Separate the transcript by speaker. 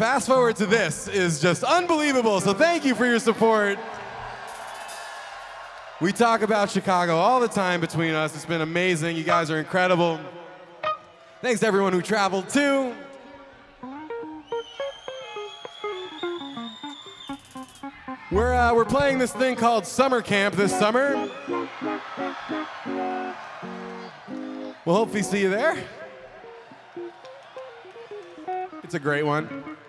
Speaker 1: fast forward to this is just unbelievable. So thank you for your support. We talk about Chicago all the time between us. It's been amazing. You guys are incredible. Thanks to everyone who traveled too. We're playing this thing called Summer Camp this summer. We'll hopefully see you there. It's a great one.